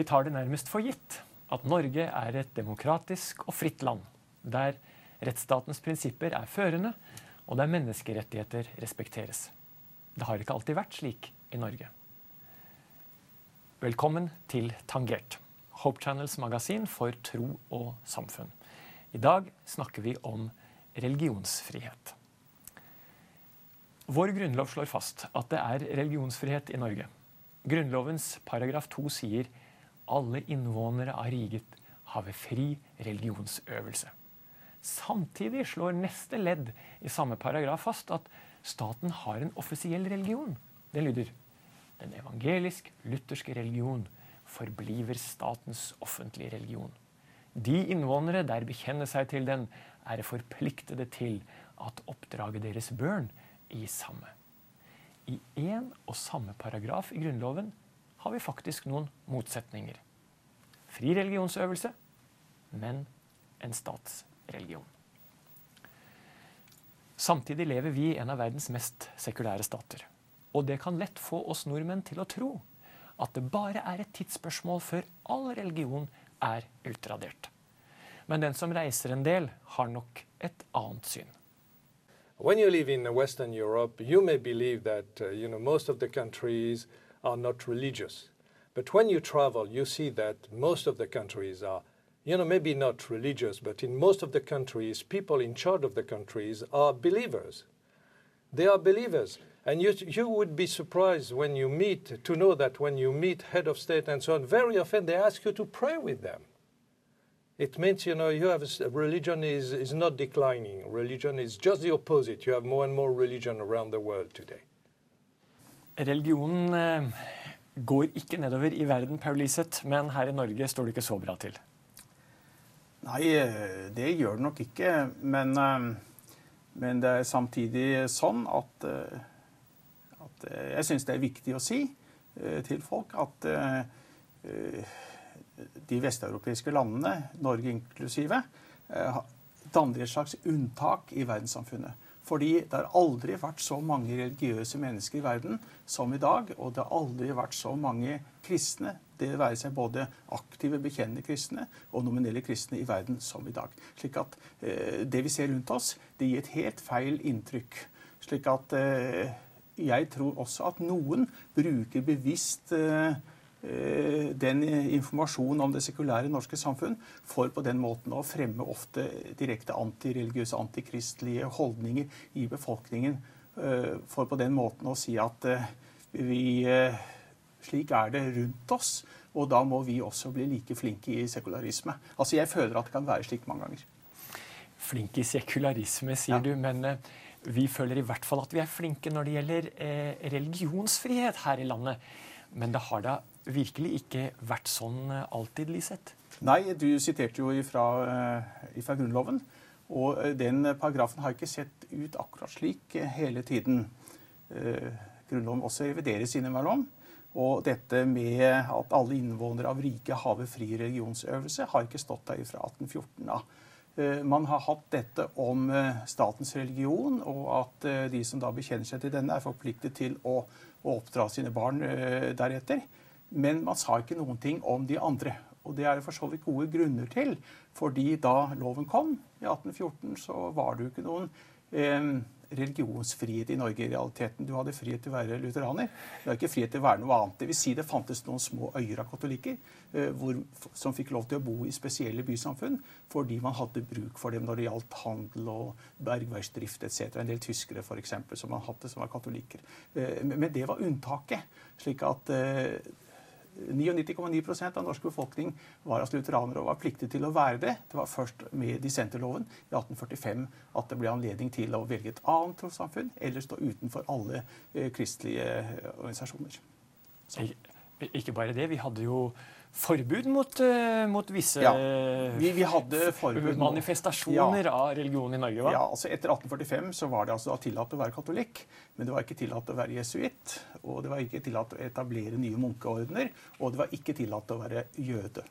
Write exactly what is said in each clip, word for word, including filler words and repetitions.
Vi tar det nærmest for gitt at Norge er et demokratisk og fritt land, der rettsstatens prinsipper er førende, og der menneskerettigheter respekteres. Det har ikke alltid vært slik i Norge. Velkommen til Tangert, Hope Channels magasin for tro og samfunn. I dag snakker vi om religionsfrihet. Vår grunnlov slår fast at det er religionsfrihet i Norge. Grunnlovens paragraf to sier alle innvånere av riket har fri religionsøvelse. Samtidig slår neste ledd i samme paragraf fast at staten har en offisiell religion. Det lyder: den evangelisk-lutherske religion forbliver statens offentlige religion. De innvånere der bekjenner seg til den, er forpliktede til at oppdraget deres børn i samme. I en og samme paragraf i Grunnloven har vi faktisk noen motsetninger. Fri religionsøvelse, men en statsreligion. Samtidig lever vi i en av verdens mest sekulære stater. Og det kan lett få oss nordmenn til å tro at det bare er et tidsspørsmål før all religion er utradert. Men den som reiser en del, har nok et annet syn. When you live in Western Europe, you may believe that uh, you know, most of the countries are not religious. But when you travel, you see that most of the countries are, you know, maybe not religious, but in most of the countries, people in charge of the countries are believers. They are believers. And you, you would be surprised when you meet, to know that when you meet head of state and so on, very often they ask you to pray with them. It means, you know, you have a, religion is, is not declining. Religion is just the opposite. You have more and more religion around the world today. Religionen eh, går ikke nedover i verden, Paul Liseth, men her i Norge står det ikke så bra til. Nei, det gjør det nok ikke, men, men det er samtidig sånn at, at jeg synes det er viktig å si til folk at de vesteuropeiske landene, Norge inklusive, danner et slags unntak i verdenssamfunnet. Fordi det har aldri vært så mange religiøse mennesker i verden som i dag, og det har aldri vært så mange kristne, det vil være seg både aktive, bekjennende kristne og nominelle kristne i verden som i dag. Slik at eh, det vi ser rundt oss, det gir et helt feil inntrykk. Slik at eh, jeg tror også at noen bruker bevisst eh, den informasjonen om det sekulære norske samfunn for på den måten å fremme ofte direkte antireligiøse, antikristelige holdninger i befolkningen, for på den måten å si at vi, slik er det rundt oss, og da må vi også bli like flinke i sekularisme. Altså jeg føler at det kan være slik mange ganger. Flinke i sekularisme, sier ja. Du, men vi føler i hvert fall at vi er flinke når det gjelder religionsfrihet her i landet. Men det har da virkelig ikke vært sånn alltid, Liseth? Nei, du siterte jo ifra, ifra Grunnloven, og den paragrafen har ikke sett ut akkurat slik hele tiden. Grunnloven også revideres innimellom, og dette med at alle innvånere av riket har fri religionsøvelse har ikke stått der fra atten fjorten da. Man har hatt dette om statens religion, og at de som da bekjenner seg til denne er forpliktet til å, å oppdra sine barn deretter. Men man sa ikke noen ting om de andre, og det er det for så vidt gode grunner til, fordi da loven kom i atten fjorten så var det jo ikke noen eh, religionsfrihet i Norge i realiteten. Du hadde frihet til å være lutheraner, du hadde ikke frihet til å være noe annet. Det vil si det fantes noen små øyer av katolikker eh, hvor, som fikk lov til å bo i spesielle bysamfunn, fordi man hadde bruk for dem når det gjaldt handel og bergverksdrift et cetera. En del tyskere for eksempel som man hadde som var katolikker. Eh, men det var unntaket, slik at eh, nittini komma ni prosent av norsk befolkning var altså lutheranere og var pliktig til å være det. Det var først med dissenterloven i atten førtifem at det ble anledning til å velge et annet trossamfunn eller stå utenfor alle eh, kristelige organisasjoner. Ik ikke bare det, vi hadde jo forbud mot, uh, mot visse ja, vi, vi hadde forbud manifestasjoner ja. Av religion i Norge, hva? Ja, altså etter atten førtifem så var det altså tillatt å være katolikk, men det var ikke tillatt å være jesuitt, og det var ikke tillatt å etablere nye munkeordner, og det var ikke tillatt å være jøde.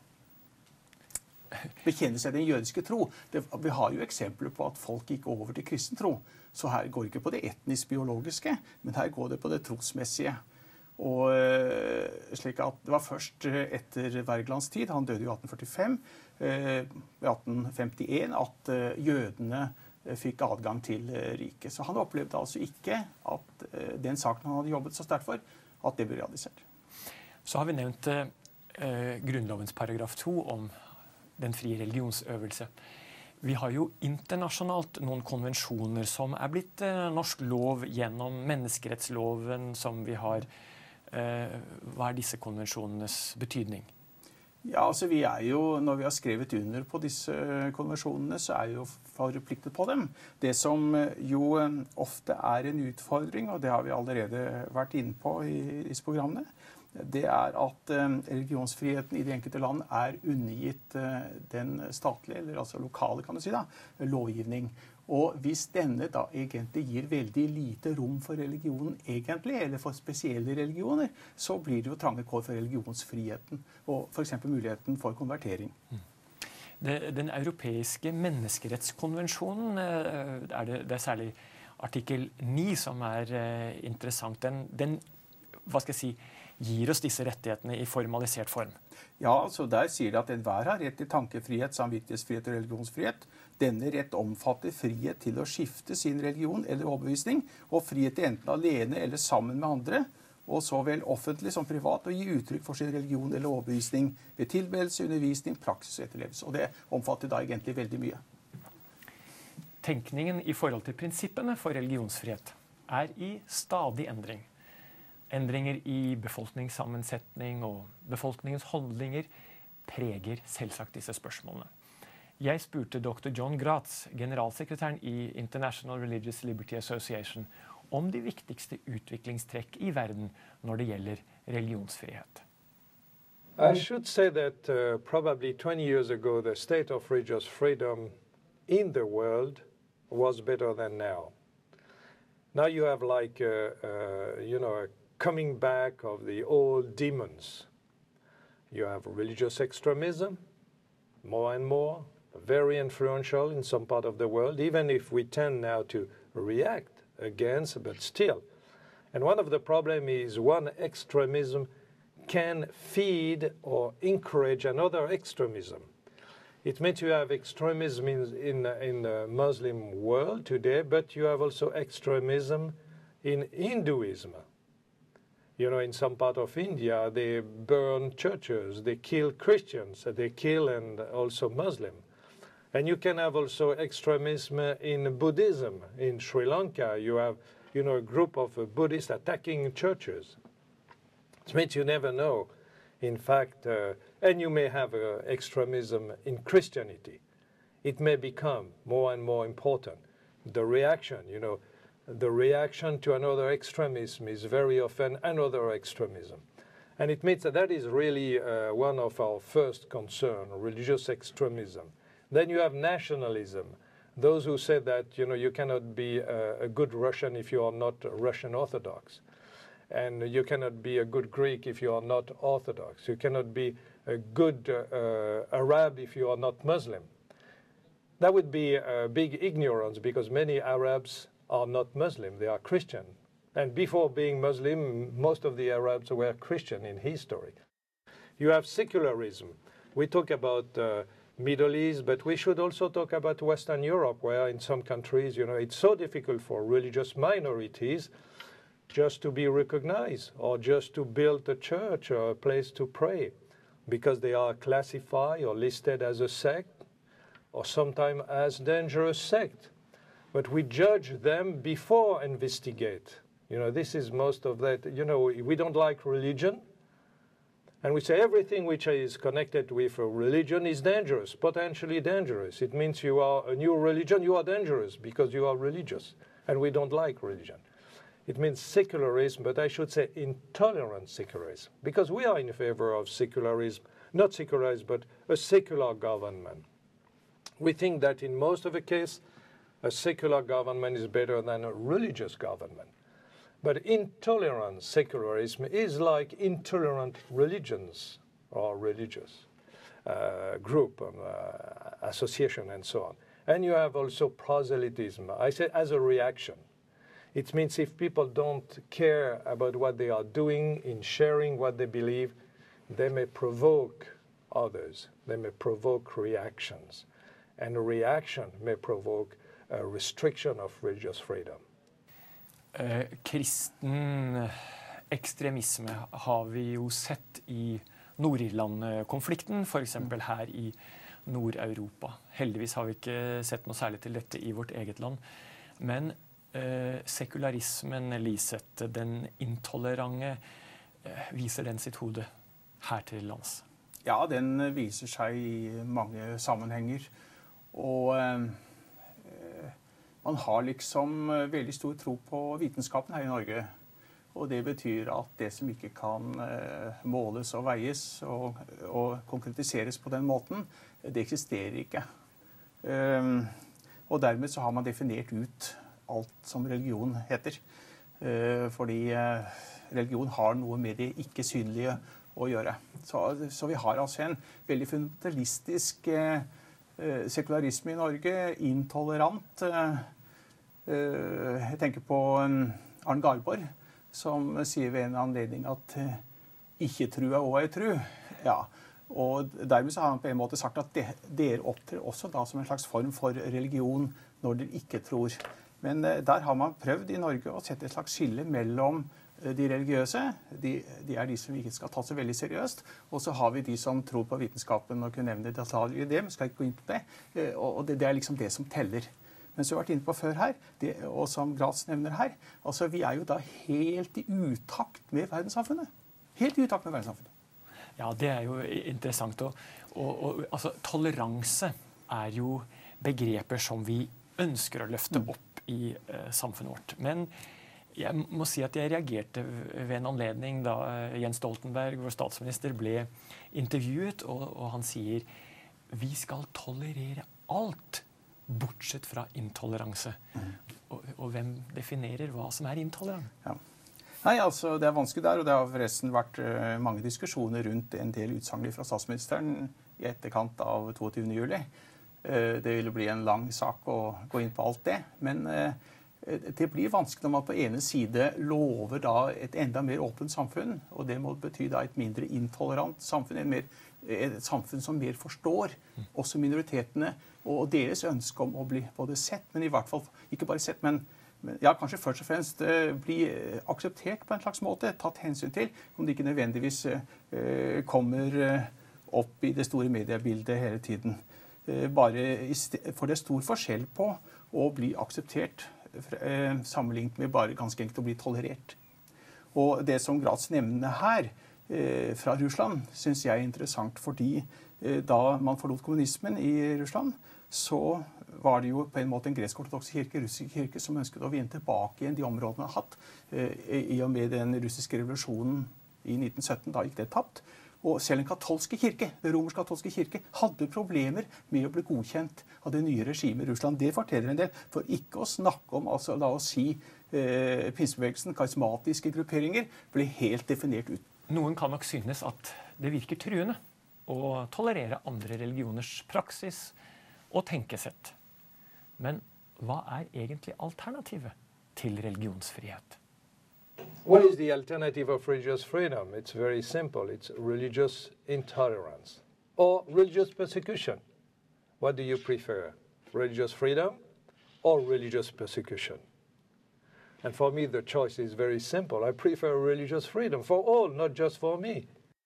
Bekjenne seg den jødiske tro. Det, vi har jo eksempler på at folk gikk over til kristen tro, så her går det ikke på det etnisk-biologiske, men her går det på det trosmessige. Og eh, slik at det var først etter Wergelands tid, han døde i atten førtifem, eh, i atten femtien, at eh, jødene fikk adgang til eh, riket. Så han opplevde altså ikke at eh, den saken han hadde jobbet så sterkt for, at det ble realisert. Så har vi nevnt eh, Grunnlovens paragraf to om den frie religionsøvelse. Vi har jo internasjonalt noen konvensjoner som er blitt eh, norsk lov gjennom menneskerettsloven som vi har. Eh, hva er disse konvensjonenes betydning? Ja, altså vi er jo, Når vi har skrevet under på disse konvensjonene, så er vi jo forpliktet på dem. Det som jo ofte er en utfordring, og det har vi allerede vært inne på i disse programmene, det er at religionsfriheten i de enkelte land er undergitt den statlige, eller altså lokale kan du si da, lovgivning. Og hvis denne da egentlig gir veldig lite rom for religionen egentlig, eller for spesielle religioner, så blir det jo trange kår for religionsfriheten, og for eksempel muligheten for konvertering. Det, den europeiske menneskerettskonvensjonen, er det, det er særlig artikkel ni som er interessant. Den, den hva skal jeg si, gir oss disse rettighetene i formalisert form. Ja, altså der sier det at enhver har rett til tankefrihet, samvittighetsfrihet og religionsfrihet. Denne rett omfatter frihet til å skifte sin religion eller overbevisning, og frihet til enten alene eller sammen med andre, og så vel offentlig som privat, å gi uttrykk for sin religion eller overbevisning ved tilbedelse, undervisning, praksis og etterlevelse. Og det omfatter da egentlig veldig mye. Tenkningen i forhold til prinsippene for religionsfrihet er i stadig endring. Endringer i befolkningssammensetning og befolkningens holdninger preger selvsagt disse spørsmålene. Jeg spurte doktor John Gratz, generalsekretæren i International Religious Liberty Association, om de viktigste utviklingstrekk i verden når det gjelder religionsfrihet. I should say that uh, probably twenty years ago the state of religious freedom in the world was better than now. Now you have like, uh, uh, you know, a coming back of the old demons. You have religious extremism, more and more, very influential in some part of the world, even if we tend now to react against, but still. And one of the problems is one extremism can feed or encourage another extremism. It means you have extremism in, in, in the Muslim world today, but you have also extremism in Hinduism. You know, in some part of India, they burn churches, they kill Christians, they kill and also Muslim. And you can have also extremism in Buddhism. In Sri Lanka, you have, you know, a group of Buddhists attacking churches. It means you never know. In fact, uh, and you may have uh, extremism in Christianity. It may become more and more important. The reaction, you know, the reaction to another extremism is very often another extremism. And it means that that is really uh, one of our first concerns, religious extremism. Then you have nationalism. Those who say that, you know, you cannot be a, a good Russian if you are not Russian Orthodox. And you cannot be a good Greek if you are not Orthodox. You cannot be a good uh, uh, Arab if you are not Muslim. That would be a big ignorance because many Arabs are not Muslim, they are Christian. And before being Muslim, most of the Arabs were Christian in history. You have secularism. We talk about uh, Middle East, but we should also talk about Western Europe, where in some countries, you know, it's so difficult for religious minorities just to be recognized or just to build a church or a place to pray because they are classified or listed as a sect or sometimes as dangerous sect. But we judge them before investigate. You know, this is most of that. You know, we don't like religion. And we say everything which is connected with a religion is dangerous, potentially dangerous. It means you are a new religion, you are dangerous because you are religious. And we don't like religion. It means secularism, but I should say intolerant secularism. Because we are in favor of secularism, not secularism, but a secular government. We think that in most of the case, a secular government is better than a religious government. But intolerant secularism is like intolerant religions or religious uh, group, um, uh, association, and so on. And you have also proselytism, I say as a reaction. It means if people don't care about what they are doing in sharing what they believe, they may provoke others. They may provoke reactions. And a reaction may provoke a restriction of religious freedom. Eh, kristen ekstremisme har vi jo sett i Nord-Irland-konflikten, for eksempel her i Nord-Europa. Heldigvis har vi ikke sett noe særlig til dette i vårt eget land. Men eh, sekularismen, Liseth, den intolerante, eh, viser den sitt hode her til lands? Ja, den viser seg i mange sammenhenger. Og eh, man har liksom veldig stor tro på vitenskapen her i Norge. Og det betyr at det som ikke kan eh, måles og veies og, og konkretiseres på den måten, det eksisterer ikke. Um, og dermed så har man definert ut alt som religion heter. Uh, fordi uh, religion har noe med det ikke synlige å gjøre. Så, så vi har altså en veldig fundamentalistisk uh, sekularisme i Norge, intolerant. Uh, uh, jeg tenker på um, Arne Garborg, som sier ved en anledning at uh, ikke tru er også ei tru. Ja. Og dermed så har han på en måte sagt at de, dere opptrer også da som en slags form for religion når dere ikke tror. Men uh, der har man prøvd i Norge å sette et slags skille mellom uh, de religiøse. De, de er de som ikke skal ta så veldig seriøst. Og så har vi de som tror på vitenskapen og kunne nevne detaljer i det, men skal ikke gå inn på det. Uh, og det, det er liksom det som teller. Men som vi har vært inne på før her, det, og som Gratz nevner her, altså vi er jo da helt i utakt med verdenssamfunnet. Helt i utakt med verdenssamfunnet. Ja, det er jo interessant. Og, og, og altså, toleranse er jo begreper som vi ønsker å løfte opp i eh, samfunnet vårt. Men jeg må si at jeg reagerte ved en anledning da Jens Stoltenberg, vår statsminister, ble intervjuet, og, og han sier vi skal tolerere alt bortsett fra intoleranse. Mm. Og, og hvem definerer hva som er intolerant? Ja. Nei, altså det er vanskelig der, og det har forresten vært uh, mange diskusjoner rundt en del utsagn fra statsministeren i etterkant av tjueto juli. Uh, det ville bli en lang sak å gå inn på alt det, men uh, det blir vanskelig når man på ene side lover da et enda mer åpent samfunn, og det må bety da et mindre intolerant samfunn, mer, et samfunn som mer forstår også minoritetene og deres ønske om å bli både sett, men i hvert fall ikke bare sett, men Men ja, kanskje først og fremst uh, bli akseptert på en slags måte, tatt hensyn til, om det ikke nødvendigvis uh, kommer uh, opp i det store mediebildet hele tiden. Uh, bare for det er stor forskjell på å bli akseptert uh, sammenlignet med bare ganske enkelt å bli tolerert. Og det som Gratz nevner her uh, fra Russland, synes jeg er interessant, fordi uh, da man forlot kommunismen i Russland, så var det jo på en måte en gresk-ortodoks kirke, russisk kirke, som ønsket å vinne tilbake igjen de områdene de har hatt. I og med den russiske revolusjonen i nitten sytten, da gikk det tapt. Og selv en katolske kirke, den romersk-katolske kirke, hadde problemer med å bli godkjent av det nye regimet i Russland. Det forteller en del, for ikke å snakke om, altså la oss si, eh, pinsebevegelsen, karismatiske grupperinger, ble helt definert ut. Noen kan nok synes at det virker truende å tolerere andre religioners praksis og tenkesett. Men hva er egentlig alternativet til religionsfrihet? What is the alternative of religious freedom? It's very simple. It's religious intolerance or religious persecution. What do you prefer? Religious freedom or religious persecution? And for me, the choice is very simple. I prefer religious freedom for all, not just for me.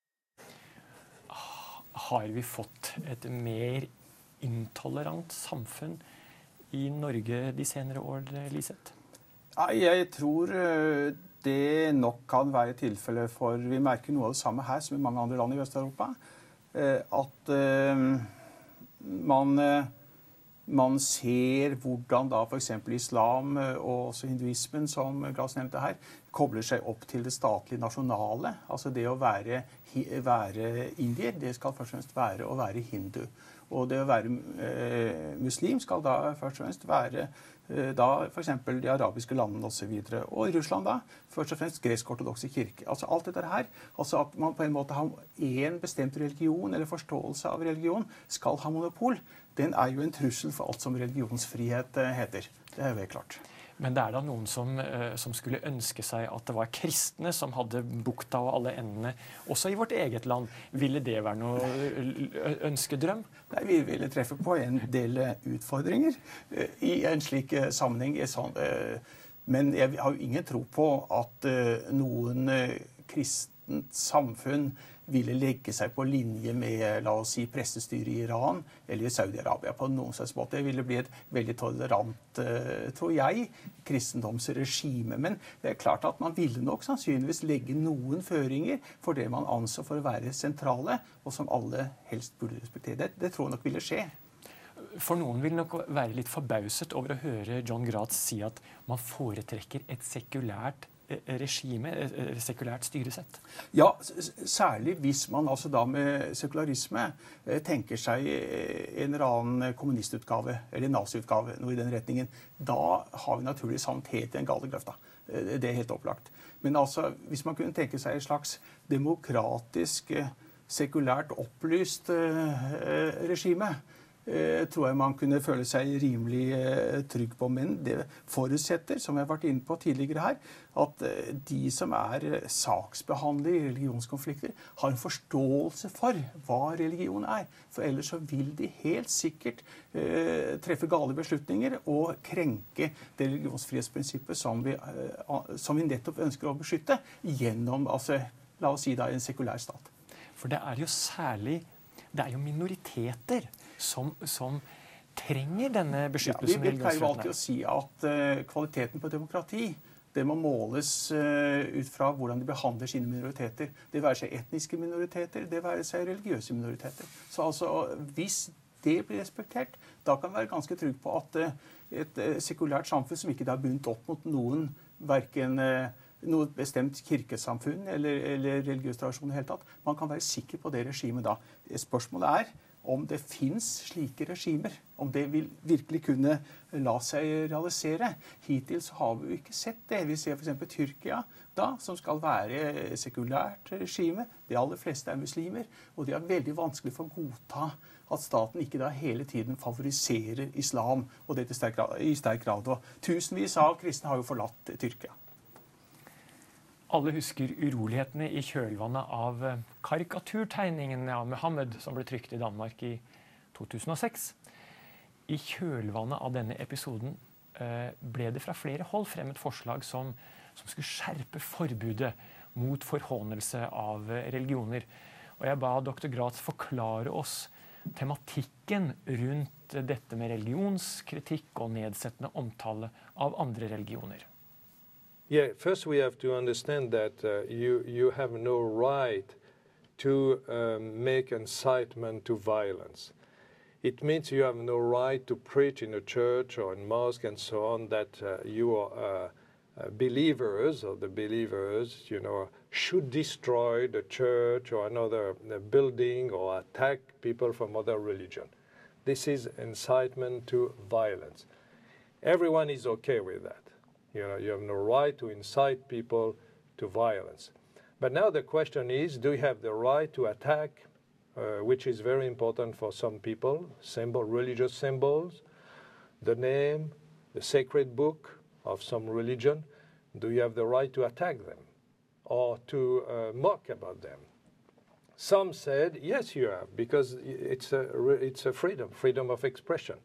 Har vi fått et mer intolerant samfunn i Norge de senere år, Liseth? Ja, jeg tror det nok kan være tilfellet, for vi merker noe av det samme her som i mange andre land i Vest-Europa. At man, man ser hvordan da for eksempel islam og også hinduismen, som Gratz nevnte her, kobler seg opp til det statlige nasjonale. Altså det å være, være indier, det skal først og fremst være å være hindu. Og det å være eh, muslim skal da først og fremst være eh, da for eksempel de arabiske landene og så videre. Og i Russland da, først og fremst gresk-ortodokse kirke. Altså alt dette her, altså at man på en måte har en bestemt religion eller forståelse av religion skal ha monopol, den er jo en trussel for alt som religionsfrihet eh, heter. Det er jo helt klart. Men det er da noen som, som skulle ønske seg at det var kristne som hadde bukta og alle endene, også i vårt eget land. Ville det være noe ønskedrøm? Nei, vi ville treffe på en del utfordringer i en slik sammenheng. Men jeg har jo ingen tro på at noen kristent samfunn ville legge seg på linje med, la oss si, pressestyret i Iran eller i Saudi-Arabia på noen slags måte. Det ville bli et veldig tolerant, tror jeg, kristendomsregime. Men det er klart at man ville nok sannsynligvis legge noen føringer for det man anså for å være sentrale, og som alle helst burde respektere. Det, det tror jeg nok ville skje. For noen vil nok være litt forbauset over å høre John Gratz si at man foretrekker et sekulært regime, sekulært styresett? Ja, særlig hvis man altså da med sekularisme tenker seg en eller annen kommunistutgave, eller naziutgave, noe i den retningen. Da har vi naturlig samt helt i en gale grøfta. Det er helt opplagt. Men altså, hvis man kunne tenke seg et slags demokratisk, sekulært opplyst regime, tror jeg man kunne føle seg rimelig trygg på. Men det forutsetter, som jeg har vært inne på tidligere her, at de som er saksbehandlere i religionskonflikter har en forståelse for hva religion er. For ellers så vil de helt sikkert eh, treffe gale beslutninger og krenke det religionsfrihetsprinsippet som vi, eh, som vi nettopp ønsker å beskytte gjennom, altså, la oss si da, en sekulær stat. For det er jo særlig, det er jo minoriteter Som, som trenger denne beskyttelsen. Ja, vi pleier jo alltid å si at uh, kvaliteten på demokrati det må måles uh, ut fra hvordan de behandler sine minoriteter. Det være seg etniske minoriteter, det være seg religiøse minoriteter. Så altså, hvis det blir respektert, da kan vi være ganske trygg på at uh, et uh, sekulært samfunn som ikke er bundet opp mot noen, hverken uh, noe bestemt kirkesamfunn eller, eller religiøs tradisjon i hele tatt, man kan være sikker på det regimet da. Spørsmålet er om det finnes slike regimer, om det vil virkelig kunne la seg realisere. Hittil så har vi jo ikke sett det. Vi ser for eksempel Tyrkia, da, som skal være sekulært regime. De aller fleste er muslimer, og det er veldig vanskelig for å godta at staten ikke da hele tiden favoriserer islam, og det i sterk grad. Og tusenvis av kristne har jo forlatt Tyrkia. Alle husker urolighetene i kjølvannet av karikaturtegningen av Muhammed som ble trykt i Danmark i to tusen og seks. I kjølvannet av denne episoden ble det fra flere hold fremmet forslag som, som skulle skjerpe forbudet mot forhånelse av religioner. Og jeg ba doktor Gratz forklare oss tematikken rundt dette med religionskritikk og nedsettende omtale av andre religioner. Yeah, first we have to understand that uh, you, you have no right to um, make incitement to violence. It means you have no right to preach in a church or in mosque and so on that uh, you are uh, uh, believers or the believers, you know, should destroy the church or another uh, building or attack people from other religion. This is incitement to violence. Everyone is okay with that. You know, you have no right to incite people to violence. But now the question is, do you have the right to attack, uh, which is very important for some people, symbol, religious symbols, the name, the sacred book of some religion? Do you have the right to attack them or to uh, mock about them? Some said, yes, you have, because it's a, it's a freedom, freedom of expression.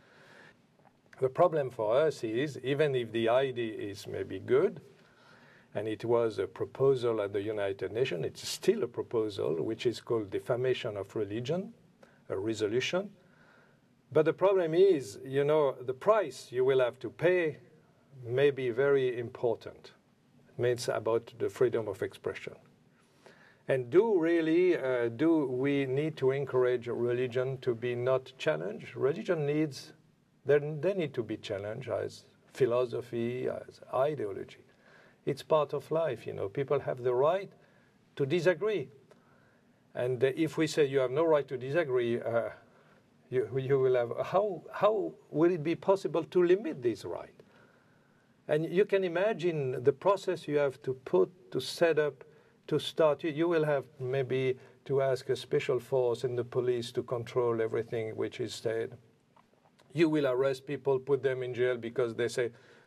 The problem for us is, even if the idea is maybe good, and it was a proposal at the United Nations, it's still a proposal, which is called defamation of religion, a resolution. But the problem is, you know, the price you will have to pay may be very important. It means about the freedom of expression. And do really, uh, do we need to encourage religion to be not challenged? Religion needs They need to be challenged as philosophy, as ideology. It's part of life, you know. People have the right to disagree. And uh, if we say you have no right to disagree, uh, you, you will have, how, how will it be possible to limit this right? And you can imagine the process you have to put, to set up, to start. You, you will have maybe to ask a special force in the police to control everything which is said. You will arrest people, put them in jail because they say,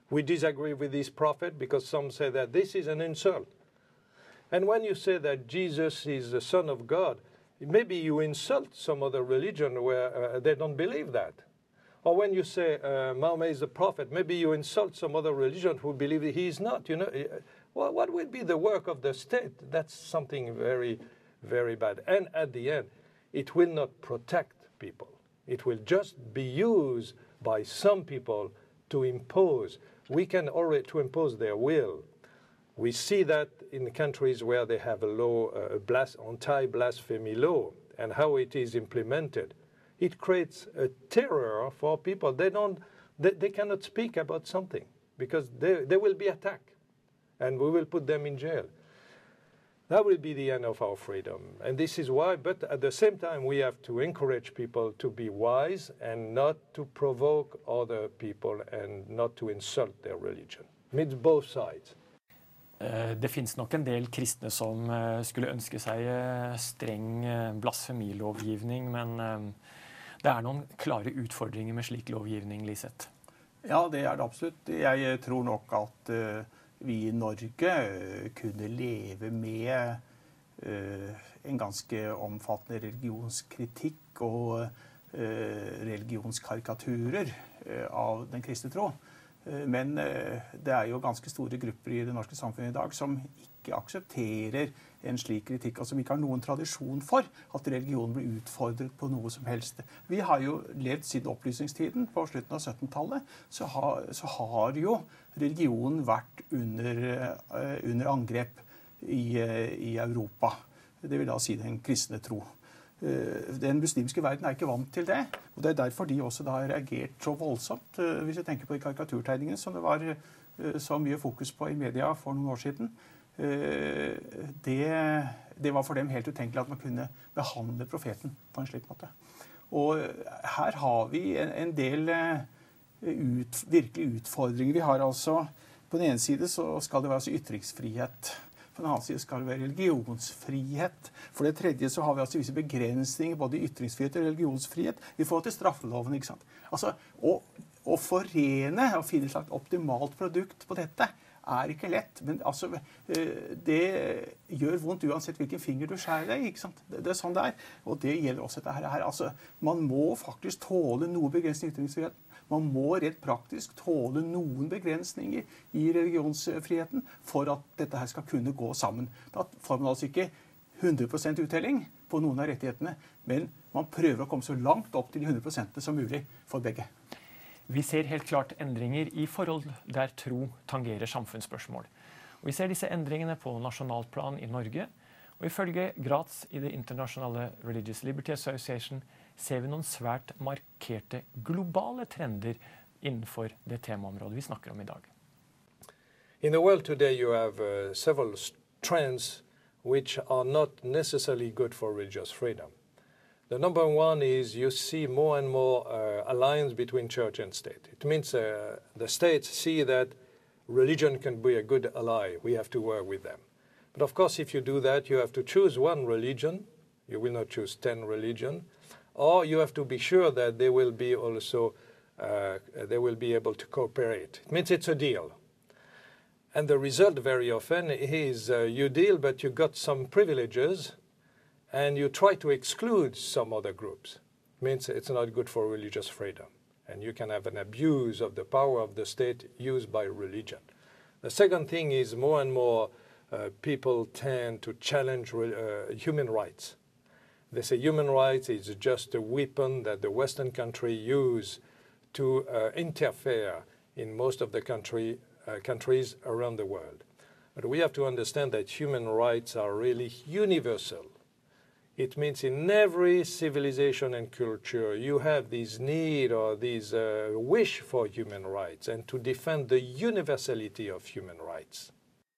We disagree with this prophet because some say that this is an insult. And when you say that Jesus is the Son of God, maybe you insult some other religion where uh, they don't believe that. Or when you say uh, Muhammad is a prophet, maybe you insult some other religion who believe that he is not. You know, well, what will be the work of the state? That's something very, very bad. And at the end, it will not protect people. It will just be used by some people to impose. We can already to impose their will. We see that in the countries where they have a law, a blas- anti-blasphemy law, and how it is implemented. It creates a terror for people. They don't, they, they cannot speak about something because they, they will be attacked, and we will put them in jail. That will be the end of our freedom. And this is why, but at the same time, we have to encourage people to be wise and not to provoke other people and not to insult their religion. It means both sides. Det finnes nok en del kristne som skulle ønske seg streng blasfemilovgivning, men det er noen klare utfordringer med slik lovgivning, Liseth. Ja, det er det absolutt. Jeg tror nok at vi i Norge kunne leve med en ganske omfattende religionskritikk og religionskarikaturer av den kristne tro. Men det er jo ganske store grupper i det norske samfunnet i dag som ikke aksepterer en slik kritikk, og som ikke har noen tradisjon for at religionen blir utfordret på noe som helst. Vi har jo levd siden opplysningstiden, på slutten av syttentallet, så har, så har jo religionen vært under, under angrep i, i Europa. Det vil da si den kristne tro. Den muslimske verden er ikke vant til det, og det er derfor de også da har reagert så voldsomt, hvis jeg tenker på de karikaturtegningene som det var så mye fokus på i media for noen år siden. Det, det var for dem helt utenkelig at man kunne behandle profeten på en slik måte. Og her har vi en, en del ut, virkelige utfordringer. Vi har altså, på den ene side så skal det være altså ytringsfrihet. På den annen side skal det være religionsfrihet. For det tredje så har vi altså visse begrensninger, både i ytringsfrihet og religionsfrihet, i forhold til straffeloven, ikke sant? Altså, å, å forene og finne et slags optimalt produkt på dette er ikke lett, men altså, det gjør vondt uansett hvilken finger du skjærer deg, ikke sant? Det, det er sånn det er, og det gjelder også dette her. Altså, man må faktisk tåle noe begrensning i ytringsfriheten. Man må rett praktisk tåle noen begrensninger i religionsfriheten for at dette her skal kunne gå sammen. Da får man altså ikke hundre prosent uttelling på noen av rettighetene, men man prøver å komme så langt opp til de hundre prosent som mulig for begge. Vi ser helt klart endringer i forhold der tro tangerer samfunnsspørsmål. Og vi ser disse endringene på nasjonalt plan i Norge, og ifølge Graz i det internasjonale Religious Liberty Association ser vi noen svært markerte globale trender innenfor det temaområdet vi snakker om i dag. In the world today you have uh, several trends which are not necessarily good for religious freedom. The number one is you see more and more uh, alliance between church and state. It means uh, the states see that religion can be a good ally. We have to work with them. But of course, if you do that, you have to choose one religion. You will not choose ten religions. Or you have to be sure that they will be also, uh, they will be able to cooperate. It means it's a deal. And the result very often is uh, you deal, but you got some privileges, and you try to exclude some other groups. It means it's not good for religious freedom. And you can have an abuse of the power of the state used by religion. The second thing is more and more uh, people tend to challenge uh, human rights. They say human rights is just a weapon that the Western country use to uh, interfere in most of the country, uh, countries around the world. But we have to understand that human rights are really universal. It means in every civilization and culture you have this need or this uh, wish for human rights and to defend the universality of human rights.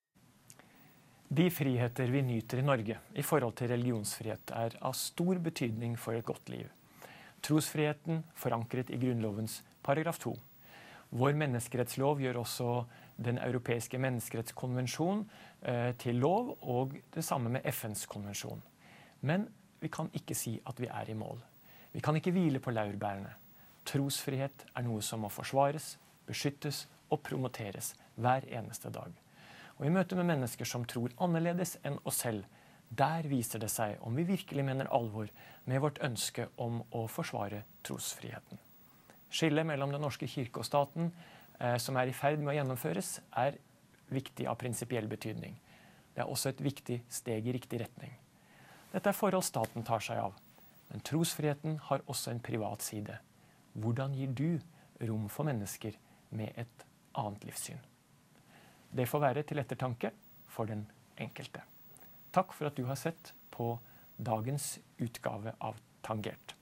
De friheter vi nyter i Norge i forhold til religionsfrihet er av stor betydning for et godt liv. Trosfriheten forankret i Grunnlovens paragraf to. Vår menneskerettslov gjør også den europeiske menneskerettskonvensjon eh, til lov, og det samme med F N's konvensjon. Men vi kan ikke si at vi er i mål. Vi kan ikke hvile på laurbærene. Trosfrihet er noe som må forsvares, beskyttes og promoteres hver eneste dag. Og i møte med mennesker som tror annerledes enn oss selv, der viser det seg om vi virkelig mener alvor med vårt ønske om å forsvare trosfriheten. Skillet mellom den norske kirke og staten, eh, som er i ferd med å gjennomføres, er viktig av prinsipiell betydning. Det er også et viktig steg i riktig retning. Dette er forhold staten tar seg av, men trosfriheten har også en privat side. Hvordan gir du rom for mennesker med et annet livssyn? Det får være til ettertanke for den enkelte. Takk for at du har sett på dagens utgave av Tangert.